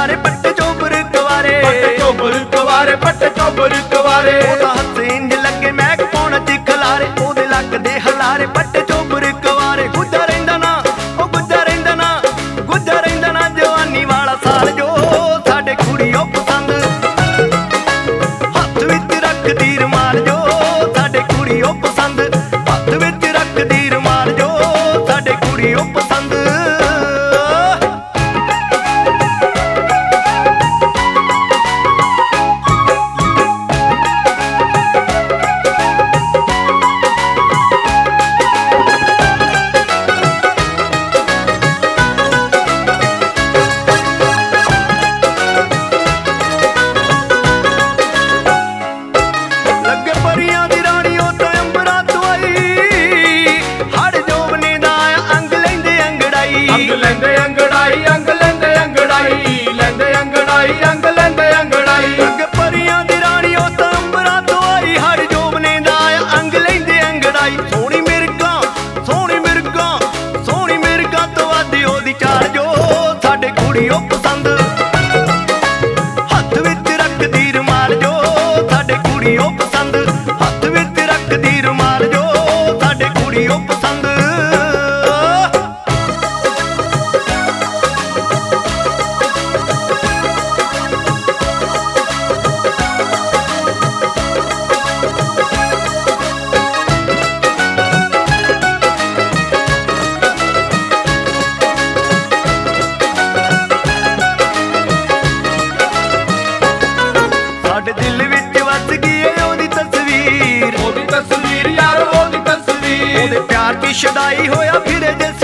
खलारे पट्टे चोबर कवारे पट्टे चोबर कवारे ओदा हत्थ इंज लगे महक पौण च खलारे ओदे लक दे हलारे पट्टे चोबर कवारे गुज्जा रहिंदा ना ओ गुज्जा रहिंदा ना गुज्जा रहिंदा ना जवानी वाला साल जो साडे कुड़ियों पसंद हत्थ विच रखदी रुमाल जो साडे कुड़ियों पसंद हत्थ विच रखदी रुमाल जो साडे कुड़ियों पसंद अंग लेंदे अंगड़ाई अंग लेंदे अंगड़ाई लेंदे अंगड़ाई अंग लेंदे अंगड़ाई अग परियां दी रानी ओ तां अंबरां तों आई हर जोबने दा अंग लेंदे अंगड़ाई सोहनी मिर्गा तो वादी ओदी चाल जो साडे कुड़ियों पसंद हत्थ विच रखदी रुमाल जो साडे कुड़ियों पसंद हत्थ विच रखदी रुमाल जो साडे कुड़ियों पसंद दिल विच वस गई है ओदी तस्वीर यार ओदी तस्वीर ओदे प्यार की छड़ाई होया फिरे